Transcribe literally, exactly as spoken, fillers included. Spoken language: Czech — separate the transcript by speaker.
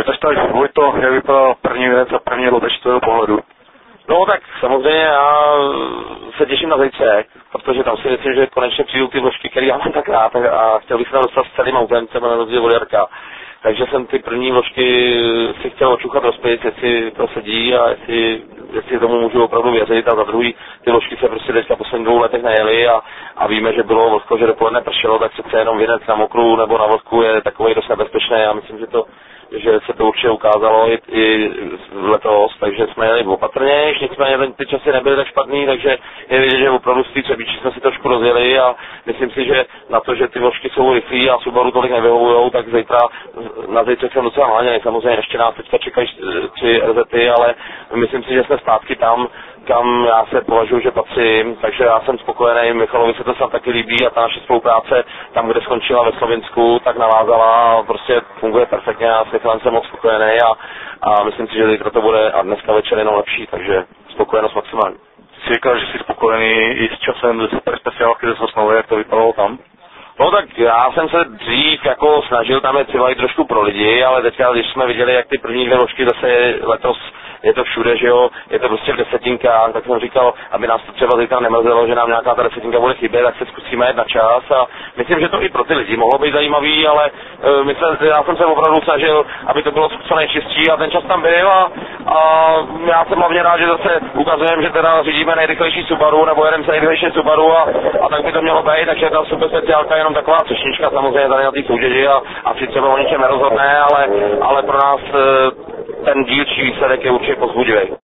Speaker 1: Chceš tak, Vojto, jak vypadal první věc a první loteč z tvého pohledu?
Speaker 2: No tak samozřejmě já se těším na zítřek, protože tam si myslím, že konečně přijdou ty vložky, které já mám tak rád a chtěl bych se tam dostat s celým autem, třeba na rozdíl od Jarka. Takže jsem ty první vložky si chtěl očuchat do spět, jestli to sedí a jestli, jestli tomu můžu opravdu věřit a za druhý ty vložky se prostě teďka posledních dvou letech najeli a, a víme, že bylo vlhko, že dopoledne pršelo, tak přece jenom věnec na mokru nebo na vlhku je takový dost nebezpečný. Já myslím, že to že se to určitě ukázalo i, i letos, takže jsme jeli opatrně, nicméně ty časy nebyly tak špatný, takže je vidět, že opravdu z té Třebíči jsme si trošku rozjeli a myslím si, že na to, že ty vložky jsou rychlý a Subaru tolik nevyhovujou, tak zítra, na zítřek jsem docela hláněný, samozřejmě ještě nás teďka čekají tři R Z ty, ale myslím si, že jsme zpátky tam, kam já se považuji, že patřím, takže já jsem spokojený, Michalovi se to sám taky líbí a ta naše spolupráce tam, kde skončila ve Slovinsku, tak navázala a prostě funguje perfektně, já s Michalem jsem moc spokojený a, a myslím si, že zítra to bude a dneska večer jenom lepší, takže spokojenost maximální.
Speaker 1: Jsi říkal, že jsi spokojený i s časem ze super speciálky ze Sosnovy, jak to vypadalo tam?
Speaker 2: No tak já jsem se dřív jako snažil tam je třeba i trošku pro lidi, ale teďka, když jsme viděli, jak ty první dvě vložky zase letos je to všude, že jo, je to prostě v desetinkách, tak jsem říkal, aby nás to třeba zítra nemrzelo, že nám nějaká ta desetinka bude chybět, tak se zkusíme jet na čas a myslím, že to i pro ty lidi mohlo být zajímavý, ale uh, myslím, já jsem se opravdu snažil, aby to bylo co nejčistší a ten čas tam byl a, a já jsem hlavně rád, že zase ukazujeme, že teda řídíme nejrychlejší Subaru nebo jedeme se nejrychlejší Subaru a, a tak by to mělo být, takže ta super speciálka je jenom taková třešnička samozřejmě tady na té soutěži a asi třeba o ničem nerozhodné, ale, ale pro nás uh, ten dílčí výsledek je určitě povzbudivý.